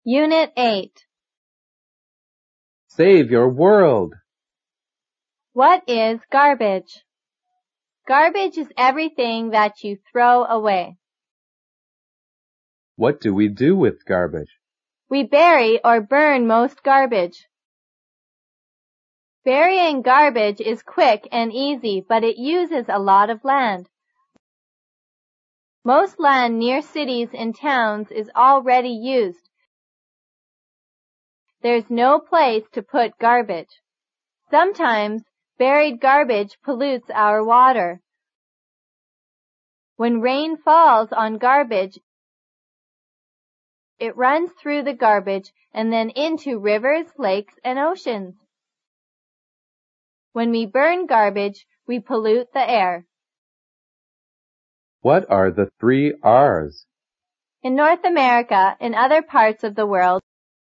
Unit 8. Save your world. What is garbage? Garbage is everything that you throw away. What do we do with garbage? We bury or burn most garbage. Burying garbage is quick and easy, but it uses a lot of land. Most land near cities and towns is already used. There's no place to put garbage. Sometimes buried garbage pollutes our water. When rain falls on garbage, it runs through the garbage and then into rivers, lakes, and oceans. When we burn garbage, we pollute the air. What are the 3 R's? In North America and other parts of the world,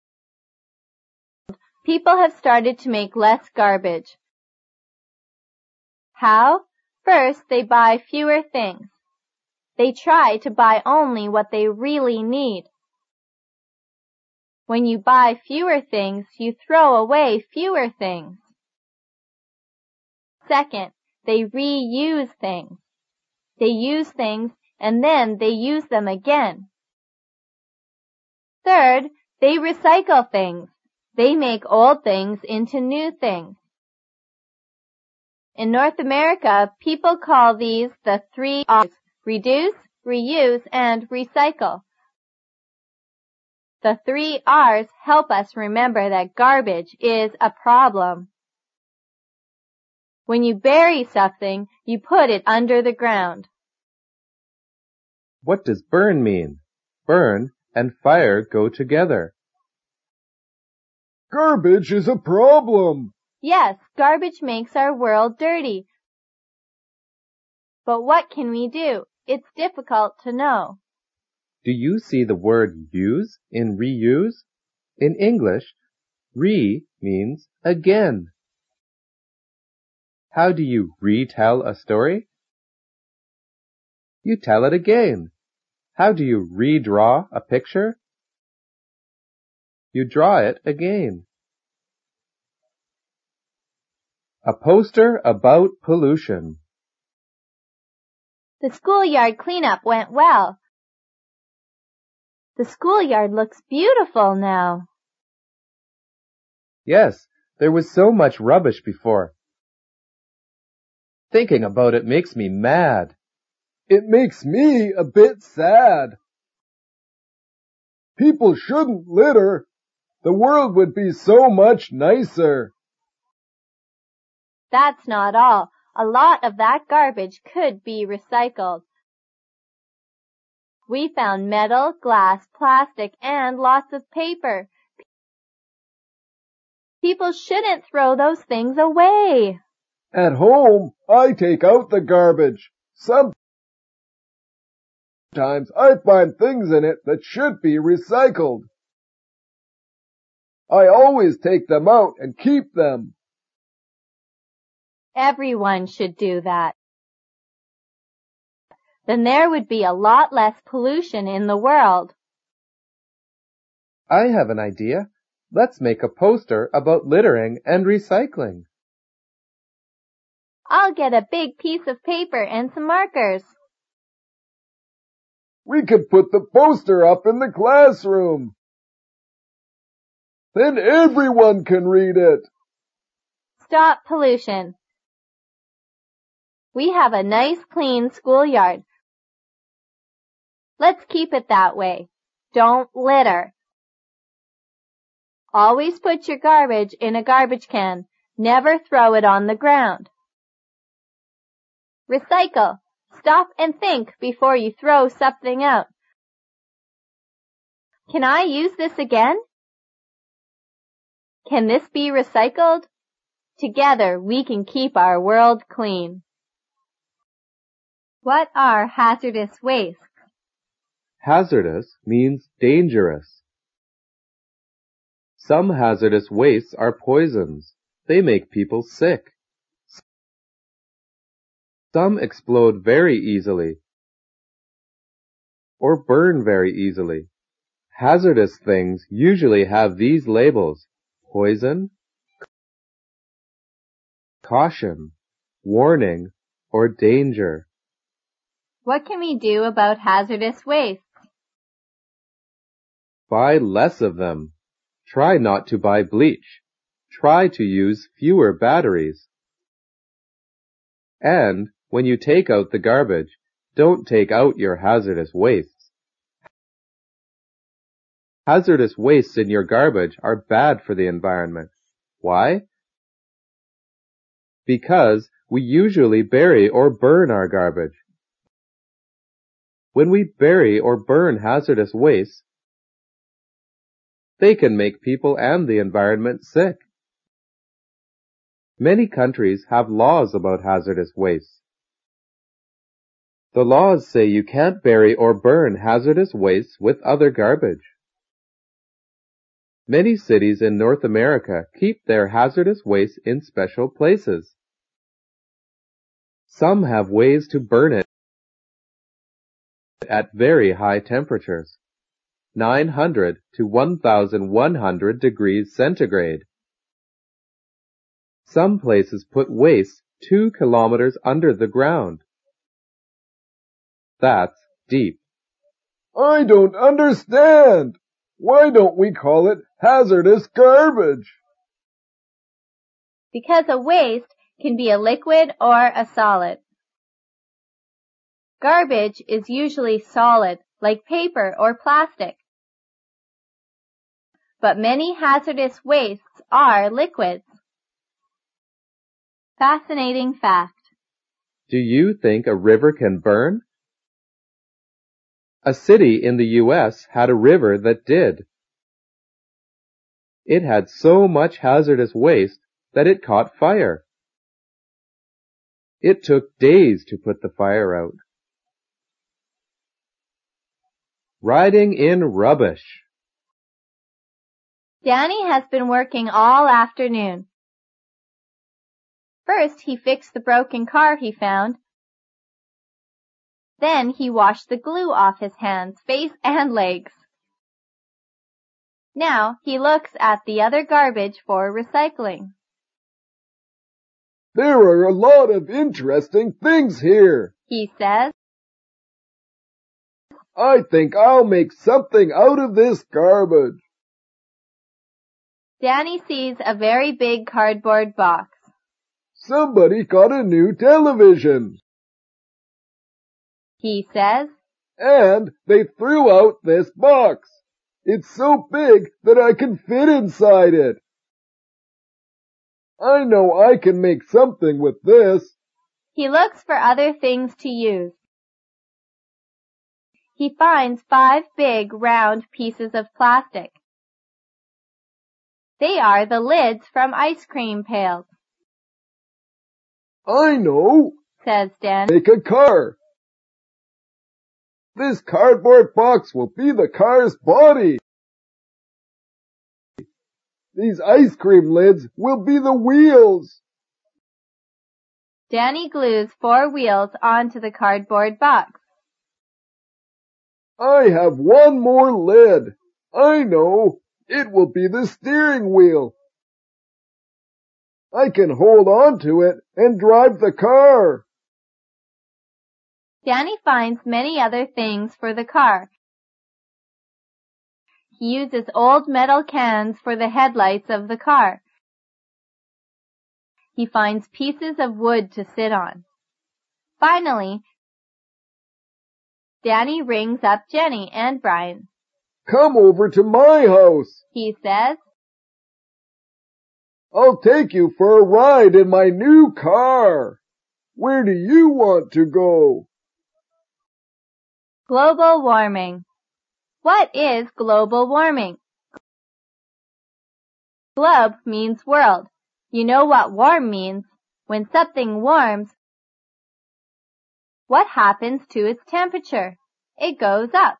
people have started to make less garbage. How? First, they buy fewer things. They try to buy only what they really need. When you buy fewer things, you throw away fewer things. Second, they reuse things. They use things and then they use them again. Third, they recycle things. They make old things into new things. In North America, people call these the 3 R's: reduce, reuse, and recycle. The 3 R's help us remember that garbage is a problem. When you bury something, you put it under the ground. What does burn mean? Burn and fire go together. Garbage is a problem. Yes, garbage makes our world dirty. But what can we do? It's difficult to know. Do you see the word use in reuse? In English, re means again. How do you retell a story? You tell it again. How do you redraw a picture? You draw it again. A poster about pollution. The schoolyard cleanup went well. The schoolyard looks beautiful now. Yes, there was so much rubbish before. Thinking about it makes me mad. It makes me a bit sad. People shouldn't litter. The world would be so much nicer. That's not all. A lot of that garbage could be recycled. We found metal, glass, plastic, and lots of paper. People shouldn't throw those things away. At home, I take out the garbage. Sometimes I find things in it that should be recycled. I always take them out and keep them. Everyone should do that. Then there would be a lot less pollution in the world. I have an idea. Let's make a poster about littering and recycling. I'll get a big piece of paper and some markers. We could put the poster up in the classroom. Then everyone can read it. Stop pollution. We have a nice clean schoolyard. Let's keep it that way. Don't litter. Always put your garbage in a garbage can. Never throw it on the ground. Recycle. Stop and think before you throw something out. Can I use this again? Can this be recycled? Together we can keep our world clean. What are hazardous wastes? Hazardous means dangerous. Some hazardous wastes are poisons. They make people sick. Some explode very easily or burn very easily. Hazardous things usually have these labels: poison, caution, warning, or danger. What can we do about hazardous waste? Buy less of them. Try not to buy bleach. Try to use fewer batteries. And when you take out the garbage, don't take out your hazardous wastes. Hazardous wastes in your garbage are bad for the environment. Why? Because we usually bury or burn our garbage. When we bury or burn hazardous wastes, they can make people and the environment sick. Many countries have laws about hazardous wastes. The laws say you can't bury or burn hazardous wastes with other garbage. Many cities in North America keep their hazardous waste in special places. Some have ways to burn it at very high temperatures, 900 to 1,100 degrees centigrade. Some places put waste 2 kilometers under the ground. That's deep. I don't understand. Why don't we call it hazardous garbage? Because a waste can be a liquid or a solid. Garbage is usually solid, like paper or plastic. But many hazardous wastes are liquids. Fascinating fact. Do you think a river can burn? A city in the U.S. had a river that did. It had so much hazardous waste that it caught fire. It took days to put the fire out. Riding in rubbish. Danny has been working all afternoon. First, he fixed the broken car he found. Then he washed the glue off his hands, face, and legs. Now he looks at the other garbage for recycling. There are a lot of interesting things here, He says. I think I'll make something out of this garbage. Danny sees a very big cardboard box. Somebody got a new television. He says. And they threw out this box. It's so big that I can fit inside it. I know I can make something with this. He looks for other things to use. He finds 5 big, round pieces of plastic. They are the lids from ice cream pails. I know, says Danny. Make a car. This cardboard box will be the car's body. These ice cream lids will be the wheels. Danny glues 4 wheels onto the cardboard box. I have one more lid. I know. It will be the steering wheel. I can hold on to it and drive the car. Danny finds many other things for the car. He uses old metal cans for the headlights of the car. He finds pieces of wood to sit on. Finally, Danny rings up Jenny and Brian. Come over to my house, he says. I'll take you for a ride in my new car. Where do you want to go? Global warming. What is global warming? Globe means world. You know what warm means. When something warms, what happens to its temperature? It goes up.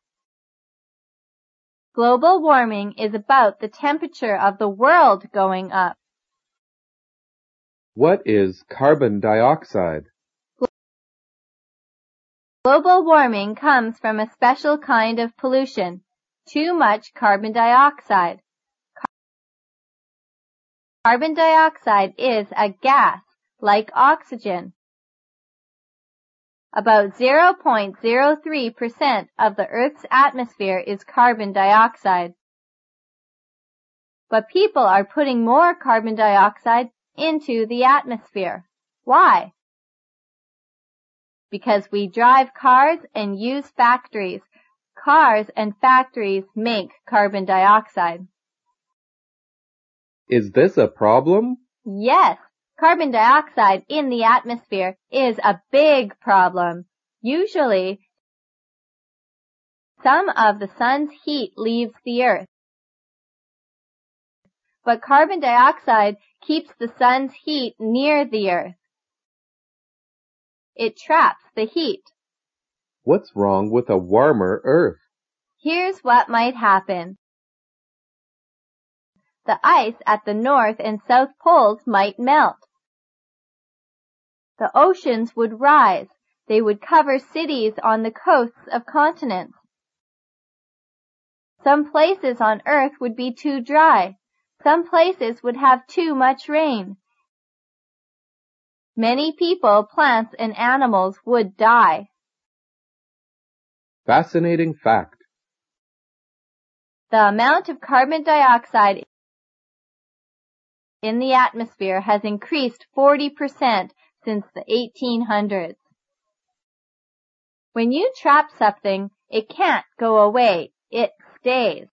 Global warming is about the temperature of the world going up. What is carbon dioxide? Global warming comes from a special kind of pollution. Too much carbon dioxide. Carbon dioxide is a gas, like oxygen. About 0.03% of the Earth's atmosphere is carbon dioxide. But people are putting more carbon dioxide into the atmosphere. Why? Because we drive cars and use factories. Cars and factories make carbon dioxide. Is this a problem? Yes, carbon dioxide in the atmosphere is a big problem. Usually, some of the sun's heat leaves the Earth. But carbon dioxide keeps the sun's heat near the Earth. It traps the heat. What's wrong with a warmer Earth? Here's what might happen. The ice at the North and South Poles might melt. The oceans would rise. They would cover cities on the coasts of continents. Some places on Earth would be too dry. Some places would have too much rain. Many people, plants, and animals would die. Fascinating fact. The amount of carbon dioxide in the atmosphere has increased 40% since the 1800s. When you trap something, it can't go away. It stays.